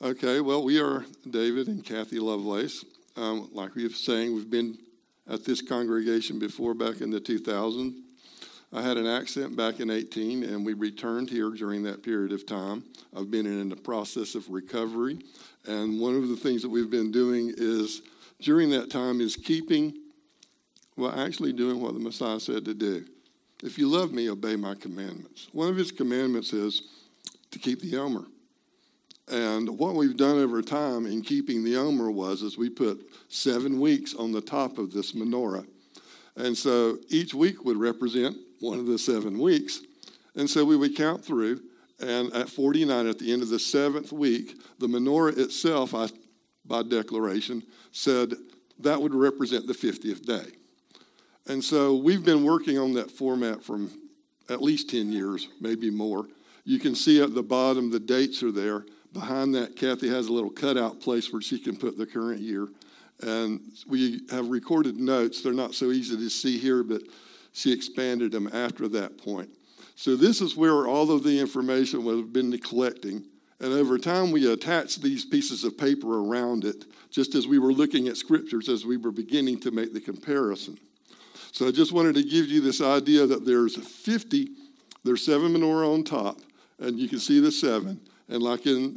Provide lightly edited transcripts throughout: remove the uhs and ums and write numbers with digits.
Okay, well, we are David and Kathy Lovelace. Like we were saying, we've been at this congregation before back in the 2000s. I had an accident back in 18, and we returned here during that period of time. I've been in the process of recovery, and one of the things that we've been doing is, during that time, is actually doing what the Messiah said to do. If you love me, obey my commandments. One of his commandments is to keep the Omer. And what we've done over time in keeping the Omer is we put 7 weeks on the top of this menorah. And so each week would represent one of the 7 weeks. And so we would count through, and at 49, at the end of the 7th week, the menorah itself, by declaration, said that would represent the 50th day. And so we've been working on that format from at least 10 years, maybe more. You can see at the bottom the dates are there. Behind that, Kathy has a little cutout place where she can put the current year. And we have recorded notes. They're not so easy to see here, but she expanded them after that point. So this is where all of the information we've been collecting. And over time, we attached these pieces of paper around it, just as we were looking at scriptures as we were beginning to make the comparison. So I just wanted to give you this idea that there's 7 menorah on top, and you can see the 7. And like in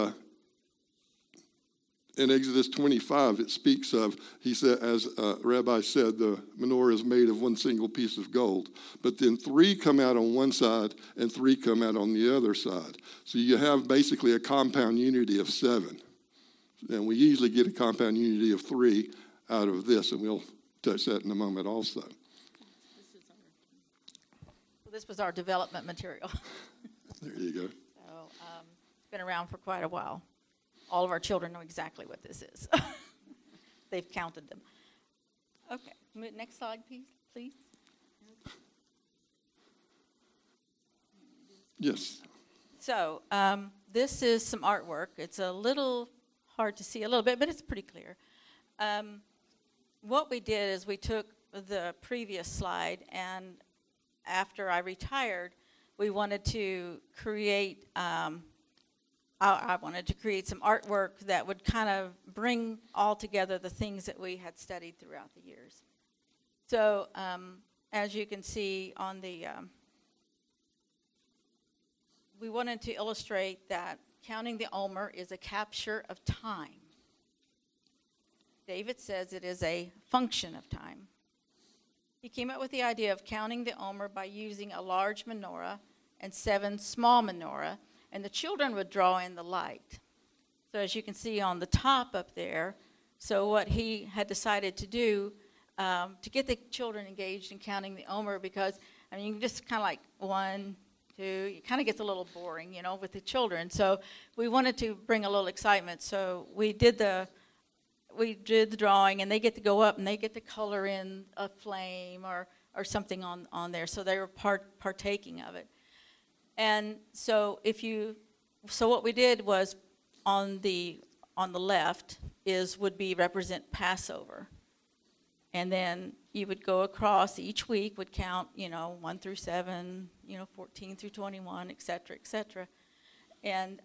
Exodus 25, it speaks of, he said, as Rabbi said, the menorah is made of one single piece of gold. But then 3 come out on one side and 3 come out on the other side. So you have basically a compound unity of 7. And we usually get a compound unity of 3 out of this, and we'll touch that in a moment also. This was our development material. There you go. So it's been around for quite a while. All of our children know exactly what this is. They've counted them. Okay, next slide, please. Yes. So this is some artwork. It's a little hard to see a little bit, but it's pretty clear. What we did is we took the previous slide, and after I retired, we wanted to create, I wanted to create some artwork that would kind of bring all together the things that we had studied throughout the years. So as you can see on the, we wanted to illustrate that counting the Omer is a capture of time. David says it is a function of time. He came up with the idea of counting the Omer by using a large menorah and 7 small menorah, and the children would draw in the light. So as you can see on the top up there, so what he had decided to do to get the children engaged in counting the Omer, because, I mean, you can just kind of like 1, 2, it kind of gets a little boring, you know, with the children. So we wanted to bring a little excitement. So we did the drawing, and they get to go up and they get to color in a flame or something on there. So they were partaking of it. And so what we did was on the left would represent Passover. And then you would go across each week, would count, 1 through 7, 14 through 21, et cetera, and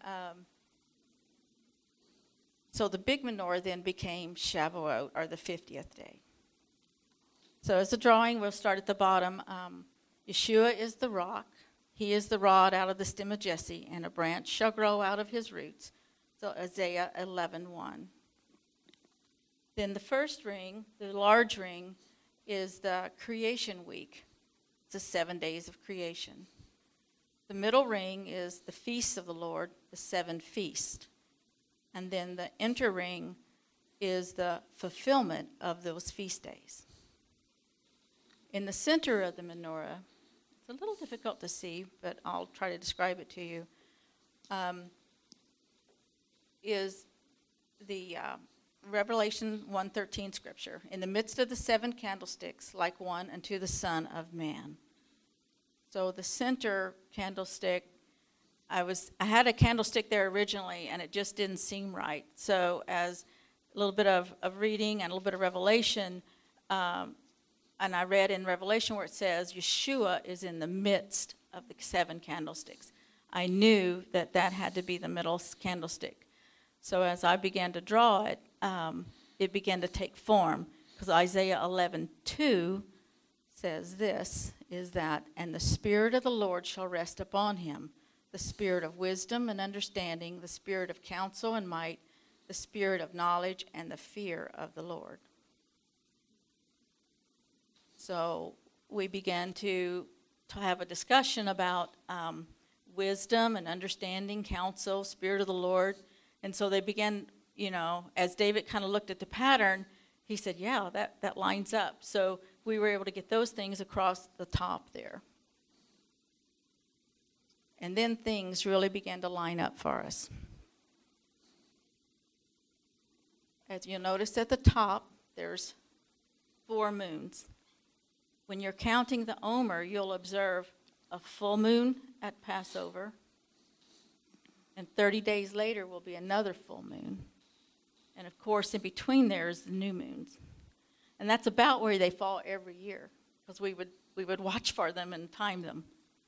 so the big menorah then became Shavuot, or the 50th day. So as a drawing, we'll start at the bottom. Yeshua is the rock. He is the rod out of the stem of Jesse, and a branch shall grow out of his roots. So Isaiah 11:1. Then the first ring, the large ring, is the creation week. It's the 7 days of creation. The middle ring is the feasts of the Lord, the 7 feasts. And then the inner ring is the fulfillment of those feast days. In the center of the menorah, it's a little difficult to see, but I'll try to describe it to you, is the Revelation 1:13 scripture. In the midst of the 7 candlesticks, like one unto the Son of Man. So the center candlestick, I had a candlestick there originally, and it just didn't seem right. So as a little bit of reading and a little bit of revelation, and I read in Revelation where it says Yeshua is in the midst of the 7 candlesticks. I knew that had to be the middle candlestick. So as I began to draw it, it began to take form. Because Isaiah 11:2 says this, is that, and the Spirit of the Lord shall rest upon him, the Spirit of wisdom and understanding, the Spirit of counsel and might, the Spirit of knowledge and the fear of the Lord. So we began to have a discussion about wisdom and understanding, counsel, Spirit of the Lord. And so they began, as David kind of looked at the pattern, he said, yeah, that lines up. So we were able to get those things across the top there. And then things really began to line up for us. As you'll notice at the top, there's 4 moons. When you're counting the Omer, you'll observe a full moon at Passover, and 30 days later will be another full moon. And of course, in between there is the new moons. And that's about where they fall every year, because we would watch for them and time them.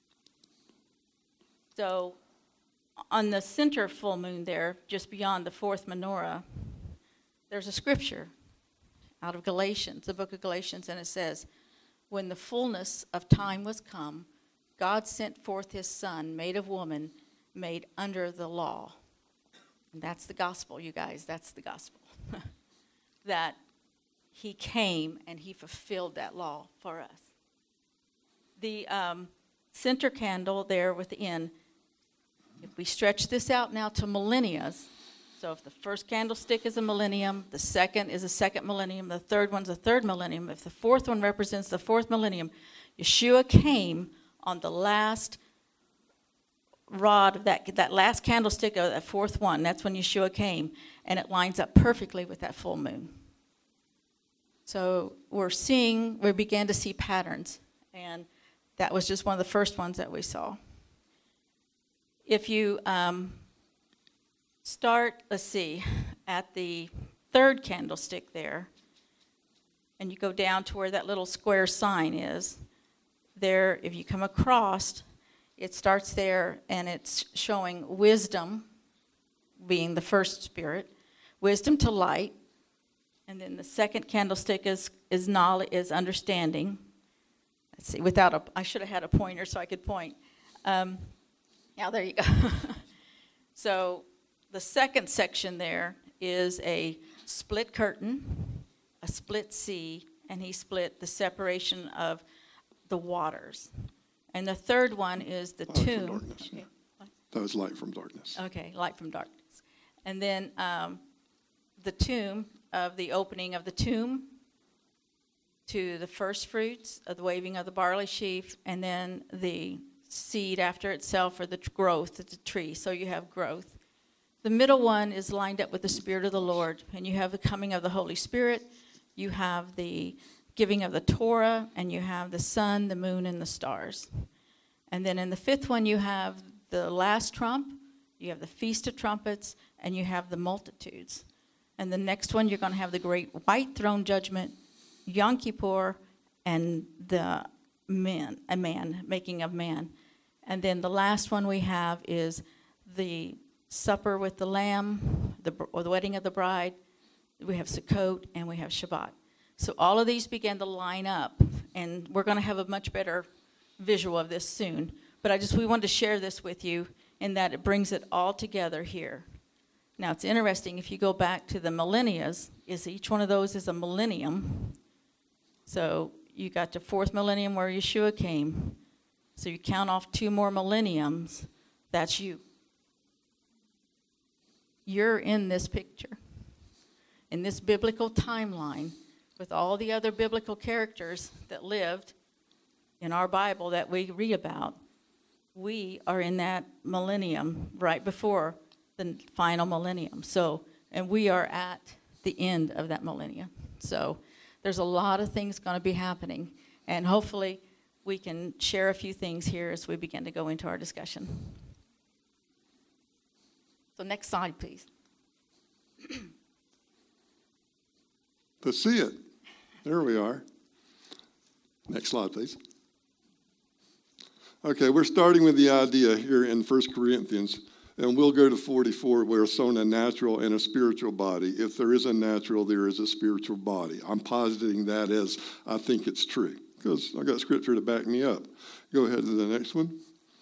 So on the center full moon there, just beyond the 4th menorah, there's a scripture out of Galatians, the book of Galatians, and it says, when the fullness of time was come, God sent forth his Son, made of woman, made under the law. And that's the gospel, you guys. That's the gospel. That he came and he fulfilled that law for us. The center candle there within, if we stretch this out now to millennia, so if the first candlestick is a millennium, the second is a second millennium, the third one's a third millennium, if the fourth one represents the 4th millennium, Yeshua came on the last rod of that last candlestick of that 4th one. That's when Yeshua came, and it lines up perfectly with that full moon. So we began to see patterns, and that was just one of the first ones that we saw. If you start, at the 3rd candlestick there, and you go down to where that little square sign is, there, if you come across, it starts there, and it's showing wisdom being the first spirit, wisdom to light, and then the second candlestick is knowledge, is understanding. Let's see, I should have had a pointer so I could point. There you go. So the second section there is a split curtain, a split sea, and he split the separation of the waters. And the third one is the tomb. Okay. That was light from darkness. Okay, light from darkness. And then the tomb, of the opening of the tomb to the first fruits of the waving of the barley sheaf, and then the seed after itself, or the growth of the tree. So you have growth. The middle one is lined up with the Spirit of the Lord, and you have the coming of the Holy Spirit, you have the giving of the Torah, and you have the sun, the moon, and the stars. And then in the 5th one, you have the last trump, you have the Feast of Trumpets, and you have the multitudes. And the next one, you're going to have the great white throne judgment, Yom Kippur, and the making of man. And then the last one we have is the supper with the Lamb, or the wedding of the bride. We have Sukkot, and we have Shabbat. So all of these began to line up, and we're going to have a much better visual of this soon. But we wanted to share this with you in that it brings it all together here. Now, it's interesting, if you go back to the millennias, each one of those is a millennium. So you got the 4th millennium where Yeshua came. So you count off 2 more millenniums, that's you. You're in this picture, in this biblical timeline, with all the other biblical characters that lived in our Bible that we read about. We are in that millennium right before the final millennium. So, and we are at the end of that millennium. So there's a lot of things going to be happening, and hopefully we can share a few things here as we begin to go into our discussion. So next slide, please. To see it. There we are. Next slide, please. Okay, we're starting with the idea here in 1 Corinthians. And we'll go to 44 where it's on a natural and a spiritual body. If there is a natural, there is a spiritual body. I'm positing that as I think it's true because I got scripture to back me up. Go ahead to the next one.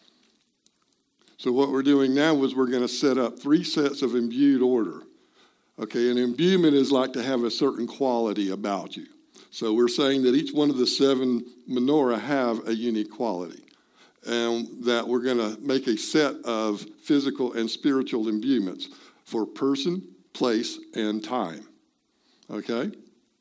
So what we're doing now is we're going to set up 3 sets of imbued order. Okay, and imbuement is like to have a certain quality about you. So we're saying that each one of the 7 menorah have a unique quality. And that we're going to make a set of physical and spiritual imbuements for person, place, and time. Okay?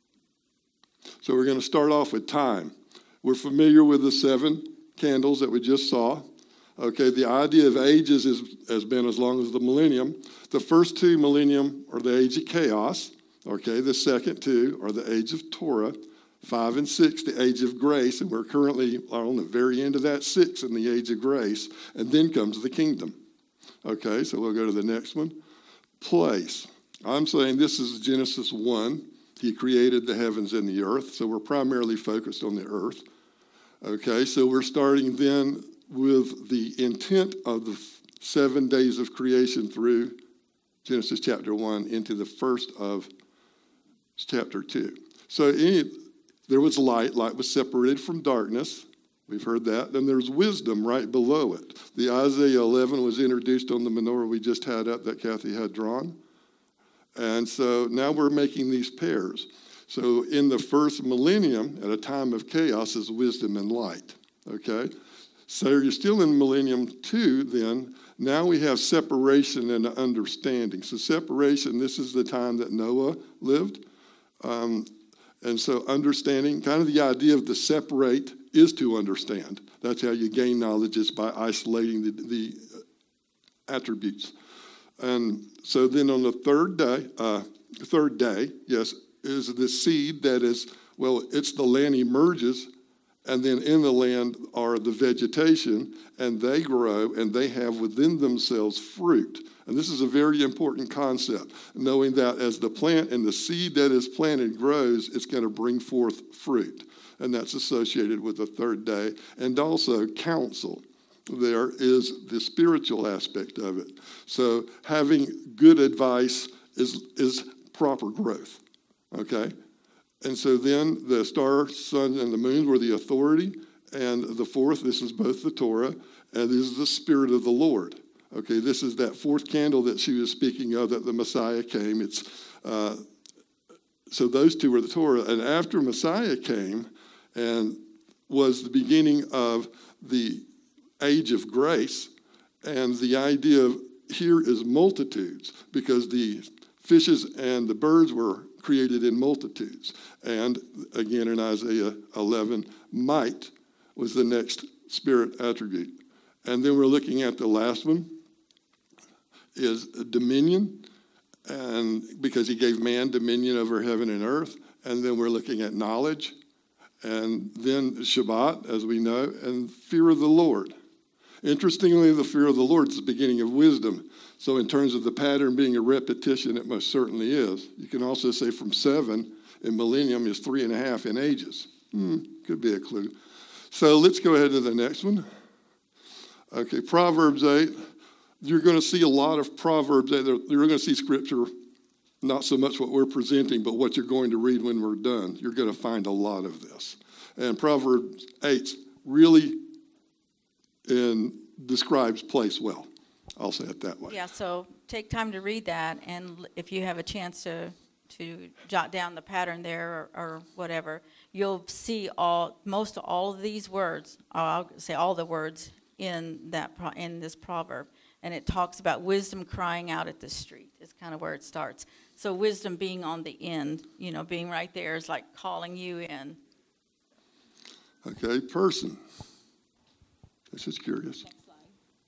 So we're going to start off with time. We're familiar with the 7 candles that we just saw. Okay, the idea of ages has been as long as the millennium. The first 2 millennium are the age of chaos. Okay, the second 2 are the age of Torah. 5 and 6, the age of grace, and we're currently on the very end of that 6 in the age of grace, and then comes the kingdom. Okay, so we'll go to the next one. Place. I'm saying this is Genesis 1. He created the heavens and the earth, so we're primarily focused on the earth. Okay, so we're starting then with the intent of the 7 days of creation through Genesis chapter 1 into the first of chapter 2. So there was light. Light was separated from darkness. We've heard that. Then there's wisdom right below it. The Isaiah 11 was introduced on the menorah we just had up that Kathy had drawn. And so now we're making these pairs. So in the first millennium, at a time of chaos, is wisdom and light. Okay? So you're still in millennium 2 then. Now we have separation and understanding. So separation, this is the time that Noah lived. And so understanding, kind of the idea of the separate is to understand. That's how you gain knowledge, is by isolating the attributes. And so then on the third day, yes, is the seed that is, well, it's the land emerges, and then in the land are the vegetation, and they grow, and they have within themselves fruit. And this is a very important concept, knowing that as the plant and the seed that is planted grows, it's going to bring forth fruit. And that's associated with the third day. And also counsel. There is the spiritual aspect of it. So having good advice is proper growth. Okay? And so then the star, sun, and the moon were the authority. And the fourth, this is both the Torah, and this is the Spirit of the Lord. Okay, this is that 4th candle that she was speaking of, that the Messiah came. So those 2 were the Torah. And after Messiah came and was the beginning of the age of grace, and the idea of here is multitudes, because the fishes and the birds were created in multitudes. And again in Isaiah 11, might was the next spirit attribute. And then we're looking at the last one, is dominion, and because he gave man dominion over heaven and earth. And then we're looking at knowledge, and then Shabbat, as we know, and fear of the Lord. Interestingly, the fear of the Lord is the beginning of wisdom. So in terms of the pattern being a repetition, it most certainly is. You can also say from 7 in millennium is 3.5 in ages. Could be a clue. So let's go ahead to the next one. Okay, Proverbs 8. You're going to see a lot of Proverbs. You're going to see scripture, not so much what we're presenting, but what you're going to read when we're done. You're going to find a lot of this. And Proverbs 8 really describes place well. I'll say it that way. Yeah, so take time to read that, and if you have a chance to jot down the pattern there or whatever, you'll see most all of these words, I'll say all the words in this proverb. And it talks about wisdom crying out at the street. Is kind of where it starts. So wisdom being on the end, being right there is like calling you in. Okay, person. This is curious. Next slide.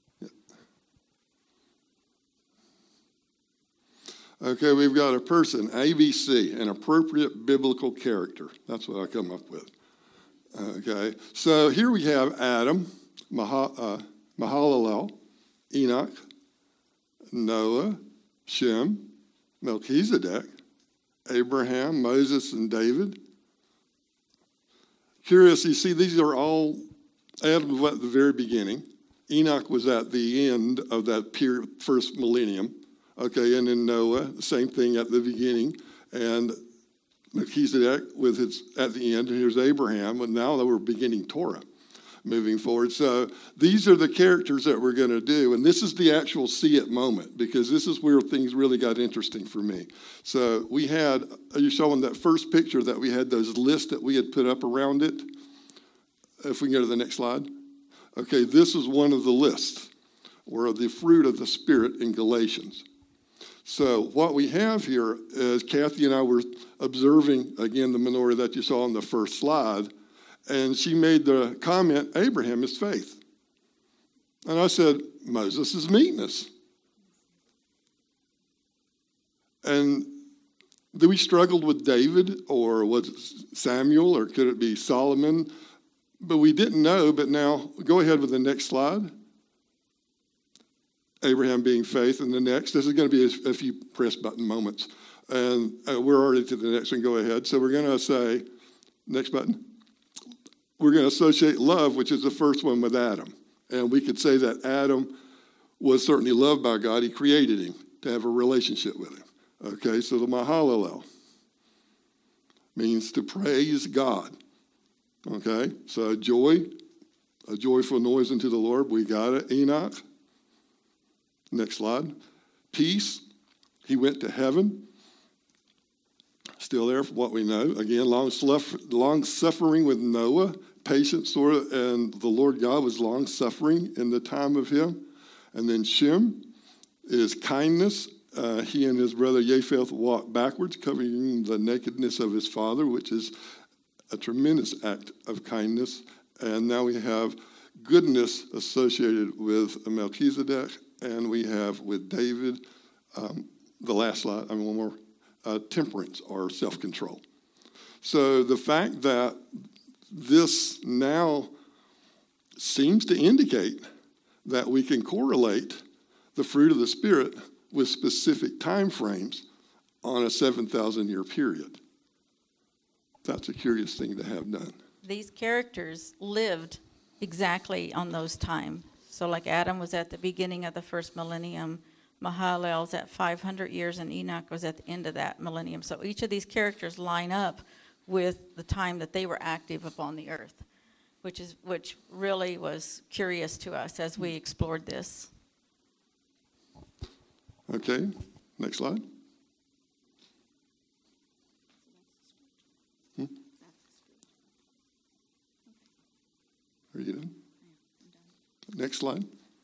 Yep. Okay, we've got a person, ABC, an appropriate biblical character. That's what I come up with. Okay, so here we have Adam, Mahalalel, Enoch, Noah, Shem, Melchizedek, Abraham, Moses, and David. Curious, you see, these are all Adam at the very beginning. Enoch was at the end of that first millennium. Okay, and then Noah, the same thing at the beginning. And Melchizedek at the end, and here's Abraham, and now we're beginning Torah, moving forward. So these are the characters that we're going to do, and this is the actual see it moment, because this is where things really got interesting for me. So are you showing that first picture that we had, those lists that we had put up around it? If we can go to the next slide. Okay, this is one of the lists, or the fruit of the Spirit in Galatians. So what we have here is Kathy and I were observing, again, the menorah that you saw on the first slide, and she made the comment, Abraham is faith. And I said, Moses is meekness. And we struggled with David, or was it Samuel, or could it be Solomon? But we didn't know, but now go ahead with the next slide. Abraham being faith, and the next. This is going to be a few press button moments. And we're already to the next one. Go ahead. So we're going to say, next button. We're going to associate love, which is the first one, with Adam. And we could say that Adam was certainly loved by God. He created him to have a relationship with him. Okay, so the Mahalalel means to praise God. Okay, so joy, a joyful noise unto the Lord. We got it. Enoch. Next slide. Peace. He went to heaven. Still there for what we know. Again, long suffering with Noah. Patience, and the Lord God was long suffering in the time of him. And then Shem is kindness. He and his brother Japheth walked backwards, covering the nakedness of his father, which is a tremendous act of kindness. And now we have goodness associated with Melchizedek. And we have with David, the last slide, one more, temperance or self-control. So the fact that this now seems to indicate that we can correlate the fruit of the Spirit with specific time frames on a 7,000-year period. That's a curious thing to have done. These characters lived exactly on those times. So like Adam was at the beginning of the first millennium, Mahalalel's at 500 years, and Enoch was at the end of that millennium. So each of these characters line up with the time that they were active upon the earth, which really was curious to us as we explored this. Okay, next slide. Are you done? Next slide.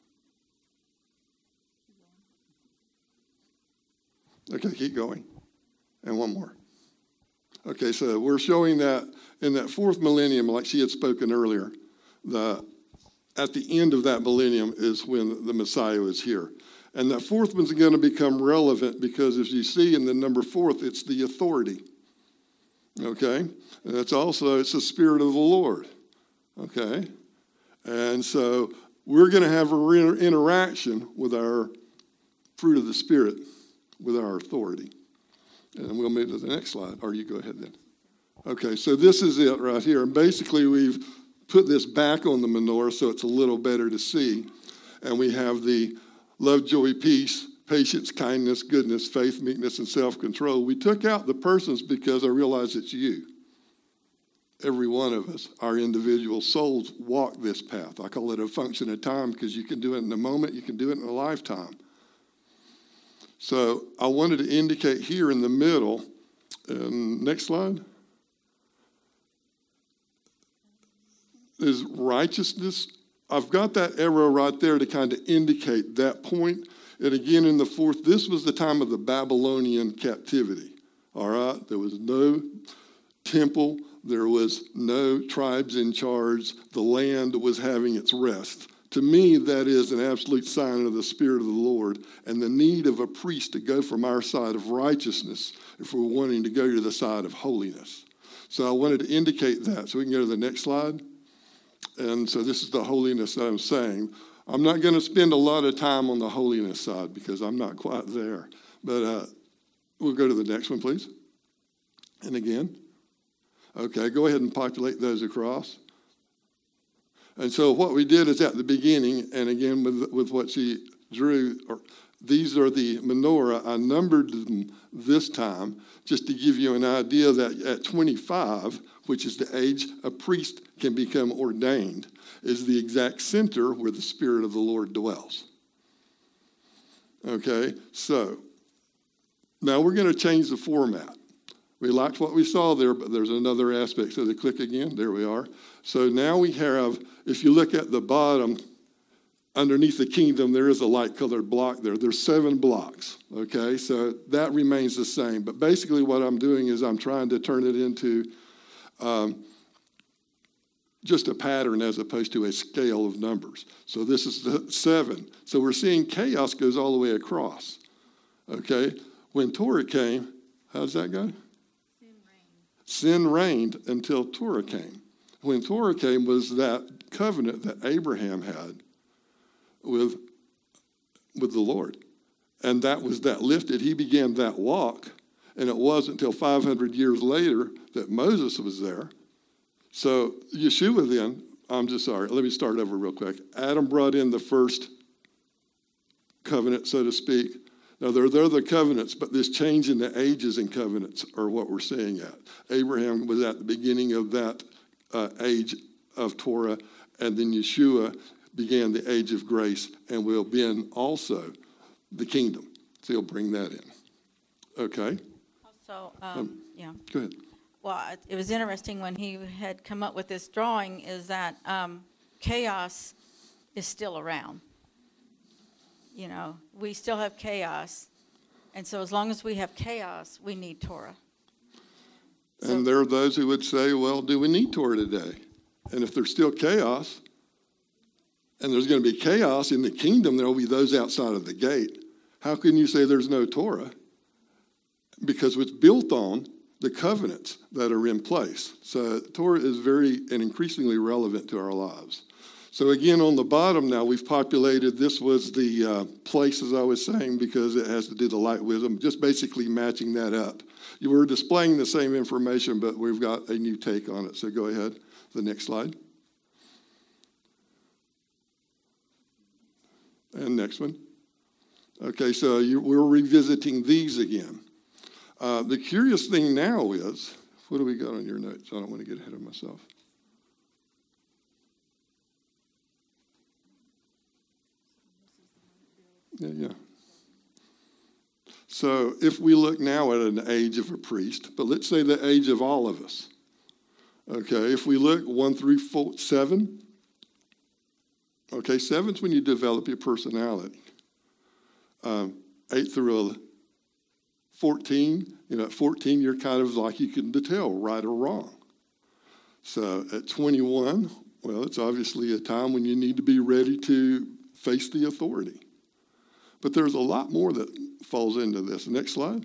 Okay, keep going. And one more. Okay, so we're showing that in that fourth millennium, like she had spoken earlier, at the end of that millennium is when the Messiah is here. And that fourth one's going to become relevant because, as you see in the number fourth, it's the authority. Okay? And it's the Spirit of the Lord. Okay? And so we're going to have an interaction with our fruit of the Spirit, with our authority. And we'll move to the next slide. Or you go ahead then. Okay, so this is it right here. And basically we've put this back on the menorah so it's a little better to see. And we have the love, joy, peace, patience, kindness, goodness, faith, meekness, and self-control. We took out the persons because I realize it's you. Every one of us, our individual souls, walk this path. I call it a function of time because you can do it in a moment, you can do it in a lifetime. So I wanted to indicate here in the middle, next slide, is righteousness. I've got that arrow right there to kind of indicate that point. And again, in the fourth, this was the time of the Babylonian captivity. All right? There was no temple. There was no tribes in charge. The land was having its rest. To me, that is an absolute sign of the Spirit of the Lord and the need of a priest to go from our side of righteousness if we're wanting to go to the side of holiness. So I wanted to indicate that. So we can go to the next slide. And so this is the holiness that I'm saying. I'm not going to spend a lot of time on the holiness side because I'm not quite there. But we'll go to the next one, please. And again. Okay, go ahead and populate those across. And so what we did is at the beginning, and again with what she drew, these are the menorah. I numbered them this time just to give you an idea that at 25, which is the age a priest can become ordained, is the exact center where the Spirit of the Lord dwells. Okay, so now we're going to change the format. We liked what we saw there, but there's another aspect. So they click again. There we are. So now we have, if you look at the bottom, underneath the kingdom, there is a light-colored block there. There's 7 blocks, okay? So that remains the same. But basically what I'm doing is I'm trying to turn it into just a pattern as opposed to a scale of numbers. So this is the 7. So we're seeing chaos goes all the way across, okay? When Torah came, how does that go? Sin reigned until Torah came. When Torah came was that covenant that Abraham had with the Lord. And that was that lifted. He began that walk. And it wasn't until 500 years later that Moses was there. So Yeshua then, let me start over real quick. Adam brought in the first covenant, so to speak. Now, they're the covenants, but this change in the ages and covenants are what we're seeing at. Abraham was at the beginning of that age of Torah, and then Yeshua began the age of grace and will begin also the kingdom. So he'll bring that in. Okay? Also, yeah. Go ahead. Well, it was interesting when he had come up with this drawing is that chaos is still around. You know, we still have chaos. And so as long as we have chaos, we need Torah. And there are those who would say, well, do we need Torah today? And if there's still chaos, and there's going to be chaos in the kingdom, there will be those outside of the gate. How can you say there's no Torah? Because it's built on the covenants that are in place. So Torah is very and increasingly relevant to our lives. So again, on the bottom now, we've populated, this was the place, as I was saying, because it has to do the light wisdom, just basically matching that up. You were displaying the same information, but we've got a new take on it. So go ahead, the next slide. And next one. Okay, so we're revisiting these again. The curious thing now is, what do we got on your notes? I don't want to get ahead of myself. Yeah. So if we look now at an age of a priest, but let's say the age of all of us. Okay, if we look 1 through 7. Okay, 7's when you develop your personality. 8 through 14, at 14 you're kind of like you can tell right or wrong. So at 21, well, it's obviously a time when you need to be ready to face the authority. But there's a lot more that falls into this. Next slide.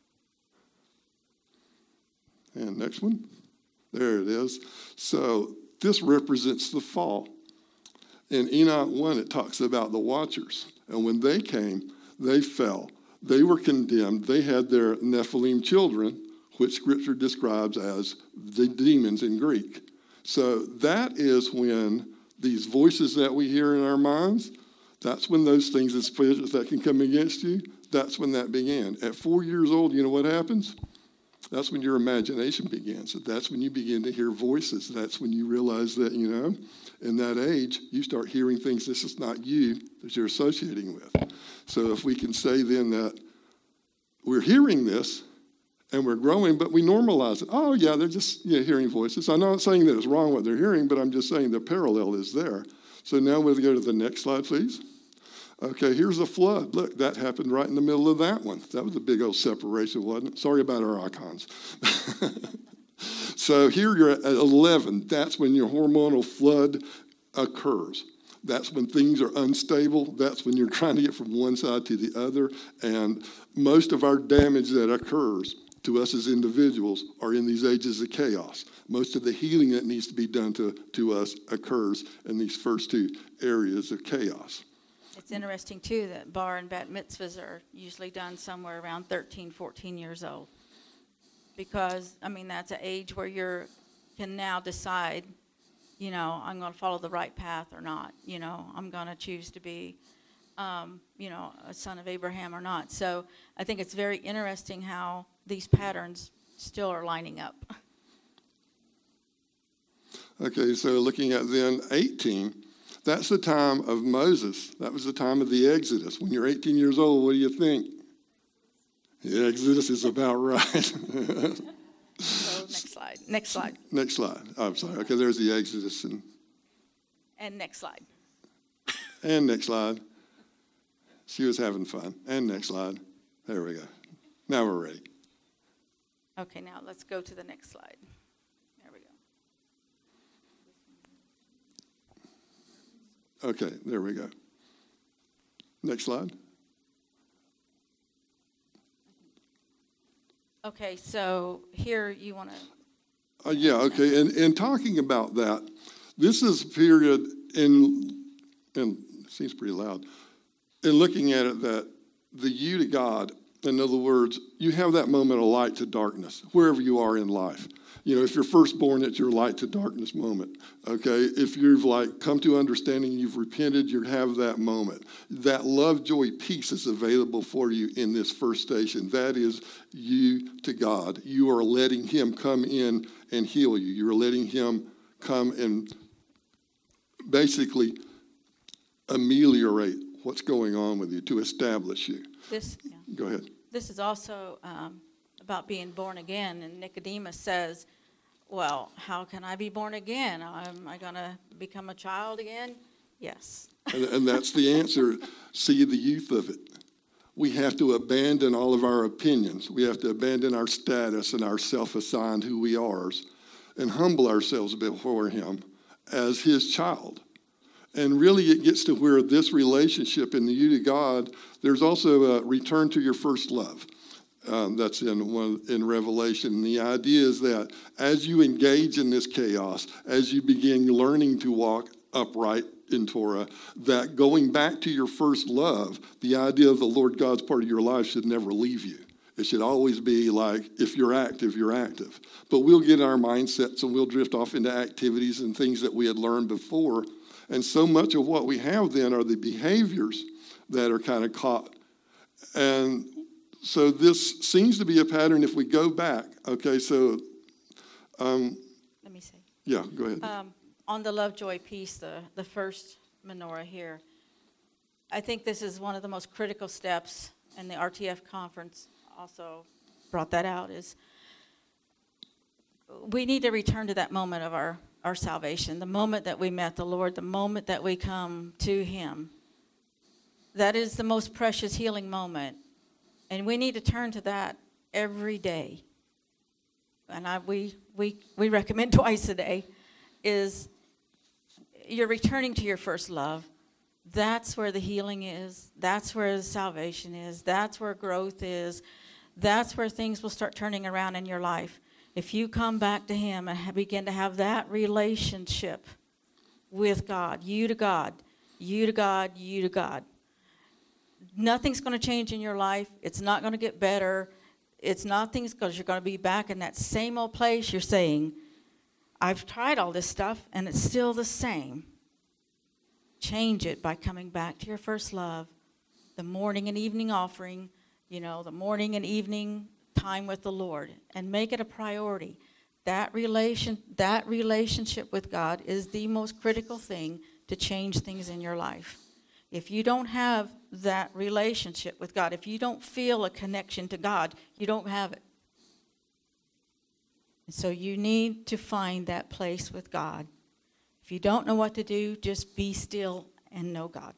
And next one. There it is. So this represents the fall. In Enoch 1, it talks about the watchers. And when they came, they fell. They were condemned. They had their Nephilim children, which Scripture describes as the demons in Greek. So that is when these voices that we hear in our minds, that's when those things that can come against you, that's when that began. At 4 years old, you know what happens? That's when your imagination begins. That's when you begin to hear voices. That's when you realize that, in that age, you start hearing things this is not you that you're associating with. So if we can say then that we're hearing this and we're growing, but we normalize it. Oh, yeah, they're just hearing voices. I'm not saying that it's wrong what they're hearing, but I'm just saying the parallel is there. So now we'll go to the next slide, please. Okay, here's the flood. Look, that happened right in the middle of that one. That was a big old separation, wasn't it? Sorry about our icons. So here you're at 11. That's when your hormonal flood occurs. That's when things are unstable. That's when you're trying to get from one side to the other. And most of our damage that occurs to us as individuals are in these ages of chaos. Most of the healing that needs to be done to us occurs in these first 2 areas of chaos. It's interesting, too, that bar and bat mitzvahs are usually done somewhere around 13, 14 years old. Because, that's an age where you can now decide I'm going to follow the right path or not. I'm going to choose to be, a son of Abraham or not. So I think it's very interesting how these patterns still are lining up. Okay, so looking at then 18, that's the time of Moses. That was the time of the Exodus. When you're 18 years old, what do you think? The Exodus is about right. So next slide. Next slide. Oh, I'm sorry. Okay, there's the Exodus. And next slide. And next slide. She was having fun. And next slide. There we go. Now we're ready. Okay, now let's go to the next slide. There we go. Okay, there we go. Next slide. Okay, so here you want to... Yeah, okay. And talking about that, this is a period and it seems pretty loud, in looking at it that the you to God, in other words, you have that moment of light to darkness, wherever you are in life. If you're firstborn, it's your light to darkness moment, okay? If you've come to understanding, you've repented, you have that moment. That love, joy, peace is available for you in this first station. That is you to God. You are letting him come in and heal you. You're letting him come and basically ameliorate what's going on with you, to establish you. Go ahead. This is also about being born again, and Nicodemus says, well, how can I be born again? Am I going to become a child again? Yes. And that's the answer. See the youth of it. We have to abandon all of our opinions. We have to abandon our status and our self-assigned who we are and humble ourselves before him as his child. And really it gets to where this relationship in the you to God, there's also a return to your first love. That's in Revelation. And the idea is that as you engage in this chaos, as you begin learning to walk upright in Torah, that going back to your first love, the idea of the Lord God's part of your life should never leave you. It should always be like, if you're active, you're active. But we'll get our mindsets and we'll drift off into activities and things that we had learned before. And so much of what we have then are the behaviors that are kind of caught. And so this seems to be a pattern if we go back. Okay, so... let me see. Yeah, go ahead. On the love, joy, peace, the first menorah here, I think this is one of the most critical steps, and the RTF conference also brought that out, is we need to return to that moment of our salvation, the moment that we met the Lord, the moment that we come to him. That is the most precious healing moment. And we need to turn to that every day. And we recommend twice a day, is you're returning to your first love. That's where the healing is. That's where the salvation is. That's where growth is. That's where things will start turning around in your life. If you come back to him and begin to have that relationship with God, you to God, you to God, you to God, nothing's going to change in your life. It's not going to get better. It's nothing, because you're going to be back in that same old place. You're saying, I've tried all this stuff and it's still the same. Change it by coming back to your first love, the morning and evening offering, the morning and evening time with the Lord, and make it a priority. That relationship with God is the most critical thing to change things in your life. If you don't have that relationship with God, if you don't feel a connection to God, you don't have it. And so you need to find that place with God. If you don't know what to do, just be still and know God.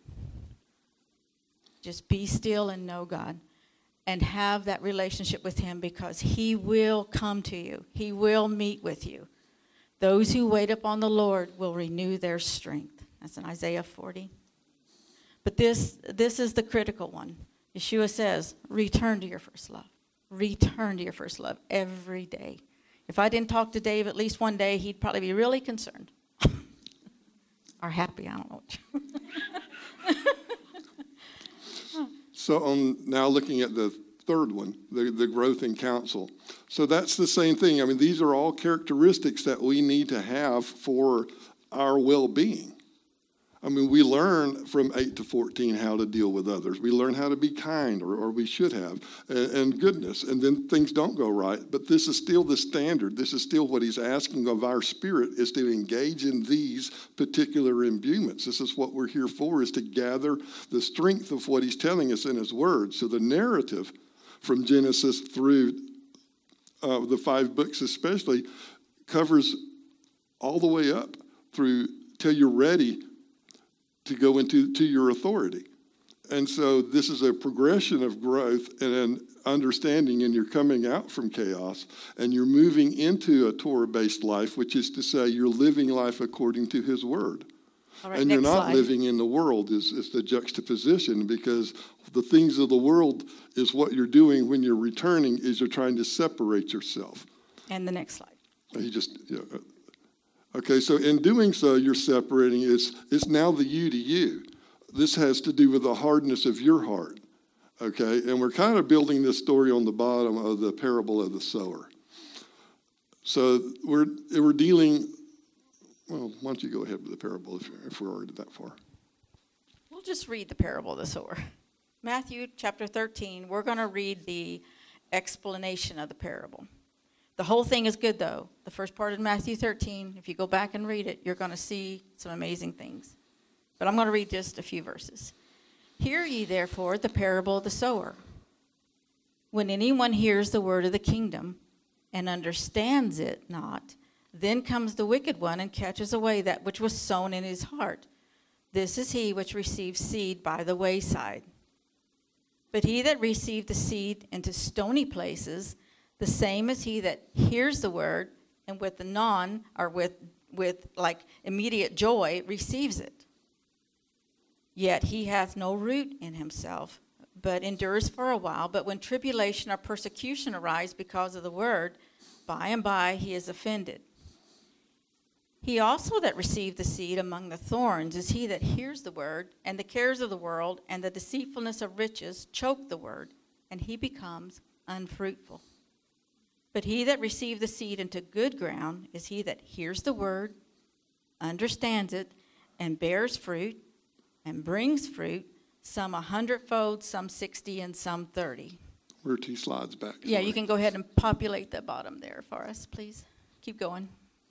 Just be still and know God. And have that relationship with him, because he will come to you. He will meet with you. Those who wait upon the Lord will renew their strength. That's in Isaiah 40. But this is the critical one. Yeshua says, return to your first love. Return to your first love every day. If I didn't talk to Dave at least one day, he'd probably be really concerned. Or happy, I don't know. So now looking at the third one, the growth in counsel. So that's the same thing. I mean, these are all characteristics that we need to have for our well-being. I mean, we learn from 8 to 14 how to deal with others. We learn how to be kind, or we should have, and goodness. And then things don't go right. But this is still the standard. This is still what he's asking of our spirit, is to engage in these particular imbuements. This is what we're here for, is to gather the strength of what he's telling us in his word. So the narrative from Genesis through the 5 books especially covers all the way up through till you're ready to go into your authority. And so this is a progression of growth and an understanding, and you're coming out from chaos and you're moving into a Torah-based life, which is to say you're living life according to his word. All right, and you're not slide. living in the world is the juxtaposition, because the things of the world is what you're doing when you're returning, is you're trying to separate yourself. And the next slide. Okay, so in doing so, you're separating. It's now the you to you. This has to do with the hardness of your heart, okay? And we're kind of building this story on the bottom of the parable of the sower. So we're dealing, well, why don't you go ahead with the parable if we're already that far. We'll just read the parable of the sower. Matthew chapter 13, we're going to read the explanation of the parable. The whole thing is good, though. The first part of Matthew 13, if you go back and read it, you're going to see some amazing things. But I'm going to read just a few verses. Hear ye, therefore, the parable of the sower. When anyone hears the word of the kingdom and understands it not, then comes the wicked one and catches away that which was sown in his heart. This is he which receives seed by the wayside. But he that received the seed into stony places, the same as he that hears the word and with like immediate joy receives it. Yet he hath no root in himself, but endures for a while. But when tribulation or persecution arise because of the word, by and by he is offended. He also that received the seed among the thorns is he that hears the word, and the cares of the world and the deceitfulness of riches choke the word, and he becomes unfruitful. But he that received the seed into good ground is he that hears the word, understands it, and bears fruit, and brings fruit, some 100-fold, some 60, and some 30. We're 2 slides back. Yeah, you can go ahead and populate the bottom there for us, please. Keep going.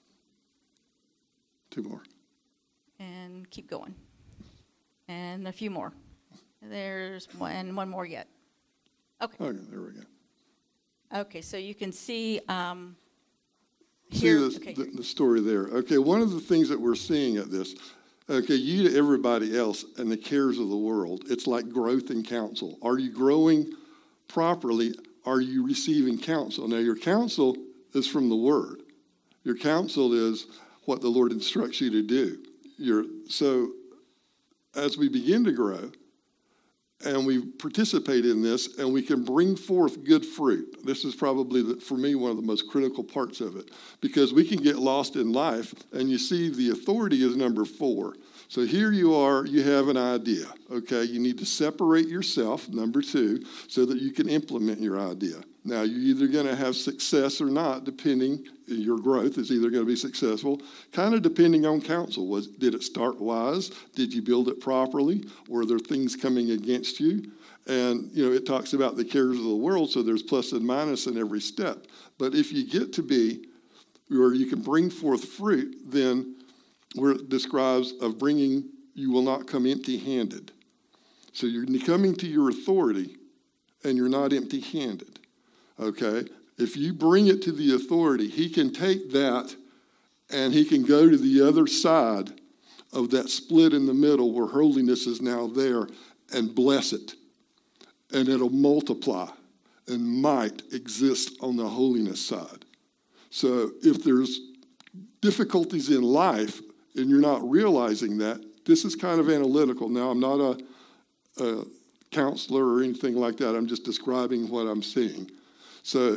2 more. And keep going. And a few more. There's one more yet. Okay. Okay, there we go. Okay, so you can see See the story there. Okay, one of the things that we're seeing at this, okay, you to everybody else and the cares of the world, it's like growth and counsel. Are you growing properly? Are you receiving counsel? Now, your counsel is from the Word. Your counsel is what the Lord instructs you to do. So as we begin to grow, and we participate in this, and we can bring forth good fruit. This is probably, for me, one of the most critical parts of it, because we can get lost in life, and you see the authority is number 4. So here you are, you have an idea, okay? You need to separate yourself, number 2, so that you can implement your idea. Now, you're either going to have success or not, depending, your growth is either going to be successful, kind of depending on counsel. Did it start wise? Did you build it properly? Were there things coming against you? And, it talks about the cares of the world, so there's plus and minus in every step. But if you get to be where you can bring forth fruit, then where it describes of bringing, you will not come empty-handed. So you're coming to your authority, and you're not empty-handed. Okay, if you bring it to the authority, he can take that and he can go to the other side of that split in the middle where holiness is now there and bless it. And it'll multiply and might exist on the holiness side. So if there's difficulties in life and you're not realizing that, this is kind of analytical. Now, I'm not a counselor or anything like that. I'm just describing what I'm seeing. So,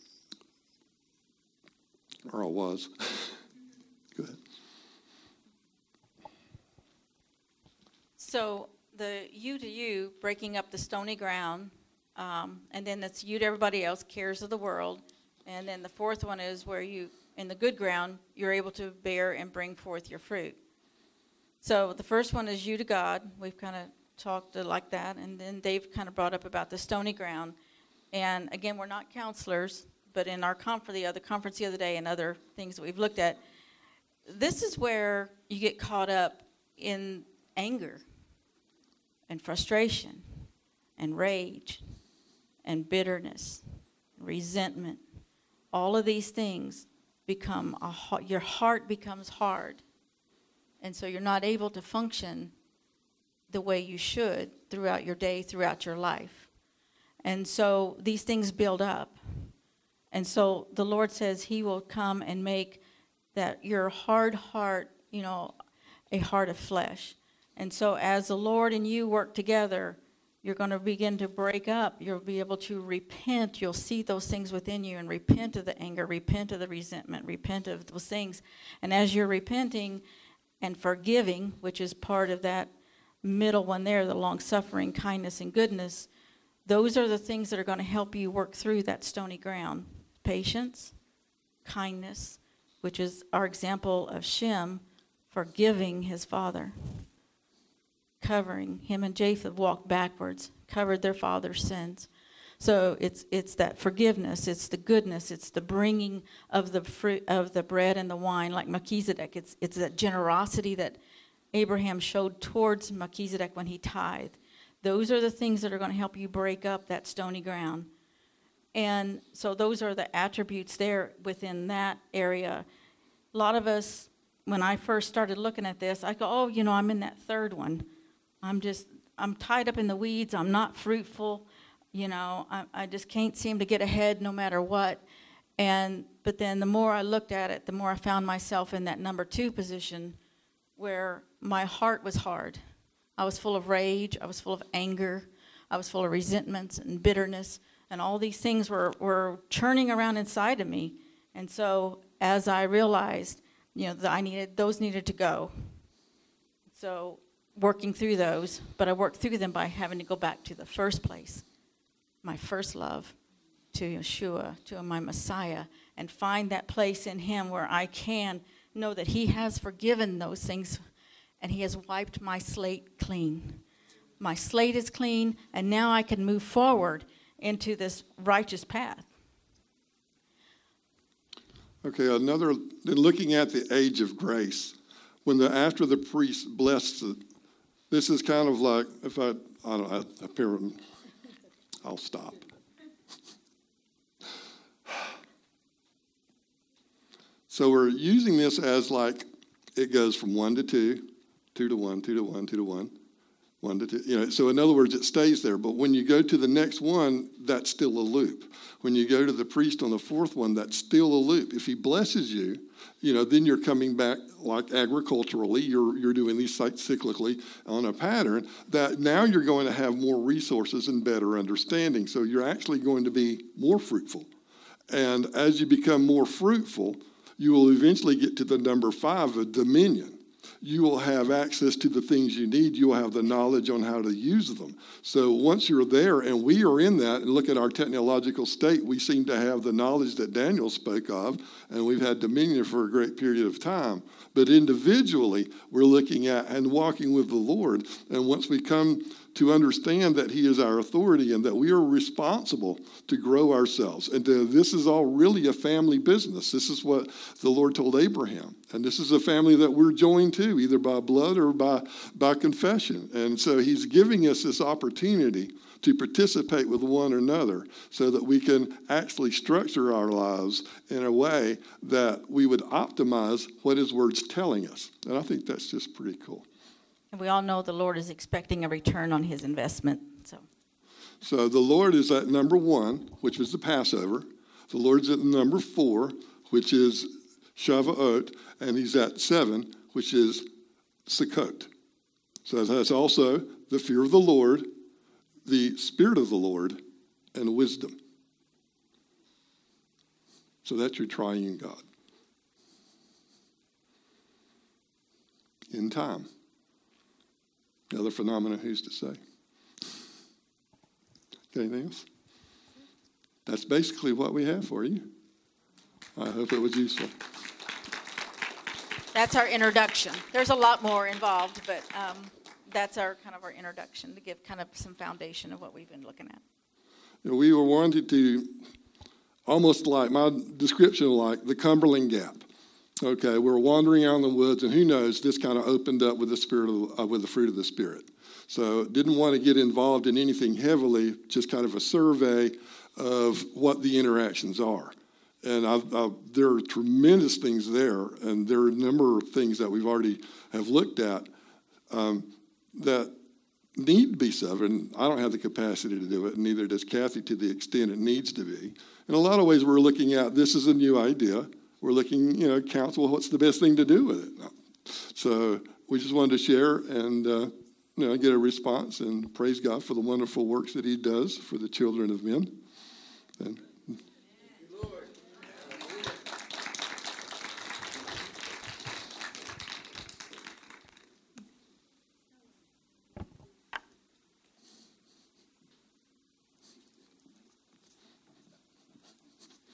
or I was. Go ahead. So the you to you, breaking up the stony ground, and then that's you to everybody else, cares of the world. And then the fourth one is where you in the good ground, you're able to bear and bring forth your fruit. So the first one is you to God. We've kind of talked like that. And then Dave kind of brought up about the stony ground. And again, we're not counselors, but in our conference the other day and other things that we've looked at, this is where you get caught up in anger and frustration and rage and bitterness, resentment. All of these things become your heart becomes hard. And so you're not able to function the way you should throughout your day, throughout your life. And so these things build up. And so the Lord says he will come and make that your hard heart, a heart of flesh. And so as the Lord and you work together, you're going to begin to break up. You'll be able to repent. You'll see those things within you and repent of the anger, repent of the resentment, repent of those things. And as you're repenting and forgiving, which is part of that middle one there, the long-suffering, kindness, and goodness, those are the things that are going to help you work through that stony ground. Patience, kindness, which is our example of Shem forgiving his father. Covering. Him and Japheth walked backwards, covered their father's sins. So it's that forgiveness, it's the goodness, it's the bringing of the fruit of the bread and the wine, like Melchizedek. It's that generosity that Abraham showed towards Melchizedek when he tithed. Those are the things that are going to help you break up that stony ground. And so those are the attributes there within that area. A lot of us, when I first started looking at this, I go, I'm in that third one. I'm tied up in the weeds. I'm not fruitful. I just can't seem to get ahead no matter what. But then the more I looked at it, the more I found myself in that number 2 position where my heart was hard. I was full of rage. I was full of anger. I was full of resentments and bitterness. And all these things were churning around inside of me. And so as I realized, that those needed to go. So working through those, but I worked through them by having to go back to the first place, my first love, to Yeshua, to my Messiah, and find that place in him where I can know that he has forgiven those things and he has wiped my slate clean. My slate is clean, and now I can move forward into this righteous path. Okay, looking at the age of grace, after the priest blessed it, this is kind of like, I'll stop. So we're using this as like, it goes from 1 to 2, 2 to 1, 2 to 1, 2 to 1, 1 to 2. So in other words, it stays there. But when you go to the next one, that's still a loop. When you go to the priest on the 4th one, that's still a loop. If he blesses you, then you're coming back like agriculturally. You're doing these cyclically on a pattern that now you're going to have more resources and better understanding. So you're actually going to be more fruitful. And as you become more fruitful, you will eventually get to the number 5 of dominion. You will have access to the things you need. You will have the knowledge on how to use them. So once you're there, and we are in that, and look at our technological state, we seem to have the knowledge that Daniel spoke of, and we've had dominion for a great period of time. But individually, we're looking at and walking with the Lord. And once we come to understand that he is our authority and that we are responsible to grow ourselves. And this is all really a family business. This is what the Lord told Abraham. And this is a family that we're joined to, either by blood or by confession. And so he's giving us this opportunity to participate with one another so that we can actually structure our lives in a way that we would optimize what his word's telling us. And I think that's just pretty cool. And we all know the Lord is expecting a return on his investment. So the Lord is at number 1, which is the Passover. The Lord's at number 4, which is Shavuot. And he's at 7, which is Sukkot. So that's also the fear of the Lord, the Spirit of the Lord, and wisdom. So that's your triune God. In time. Another phenomenon, who's to say? Anything else? That's basically what we have for you. I hope it was useful. That's our introduction. There's a lot more involved, but that's our kind of our introduction to give kind of some foundation of what we've been looking at. We were wanting to, almost like my description, like the Cumberland Gap. Okay, we're wandering out in the woods, and who knows, this kind of opened up with with the fruit of the Spirit. So didn't want to get involved in anything heavily, just kind of a survey of what the interactions are. And there are tremendous things there, and there are a number of things that we've already have looked at that need to be said, and I don't have the capacity to do it, and neither does Kathy to the extent it needs to be. In a lot of ways, we're looking at this is a new idea. We're looking, counsel, what's the best thing to do with it? So we just wanted to share and get a response and praise God for the wonderful works that he does for the children of men.